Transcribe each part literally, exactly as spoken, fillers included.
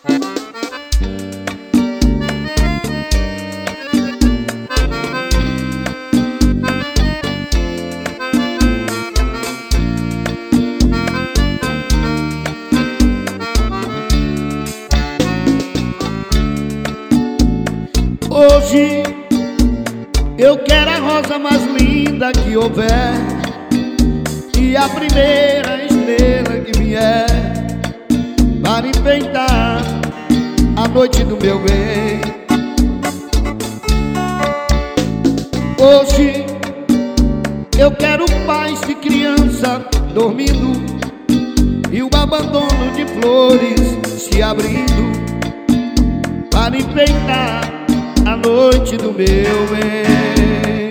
Hoje eu quero a rosa mais linda que houver e a primeira estrela que vier para enfeitar a noite do meu bem. Hoje eu quero paz de criança dormindo e o abandono de flores se abrindo para enfeitar a noite do meu bem.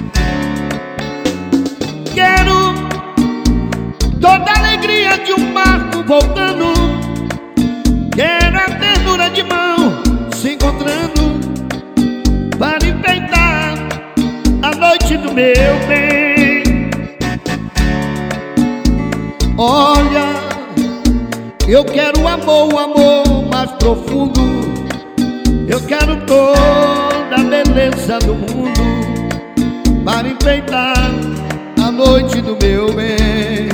Quero toda a alegria de um barco voltando, quero a ternura de mão se encontrando para enfeitar a noite do meu bem. Olha, eu quero o amor, o amor mais profundo. Eu quero toda a beleza do mundo para enfeitar a noite do meu bem.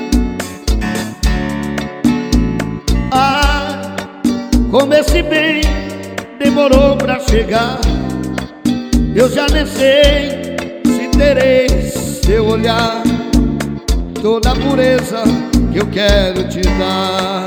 Ah, como esse bem demorou pra chegar, eu já nem sei se terei seu olhar, toda a pureza que eu quero te dar.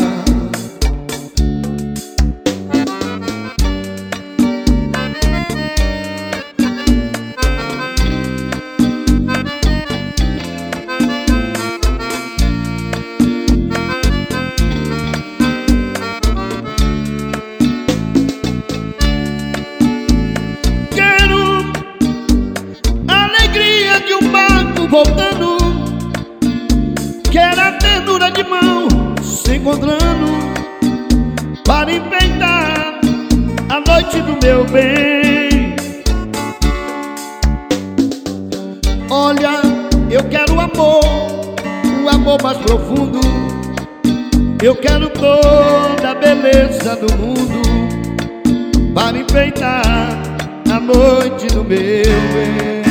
Voltando, quero a ternura de mão se encontrando para enfeitar a noite do meu bem. Olha, eu quero o amor, o amor mais profundo. Eu quero toda a beleza do mundo para enfeitar a noite do meu bem.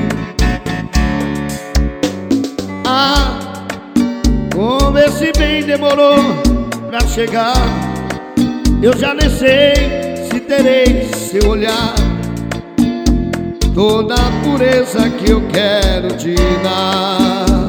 Ah, como esse bem demorou pra chegar, eu já nem sei se terei seu olhar, toda a pureza que eu quero te dar.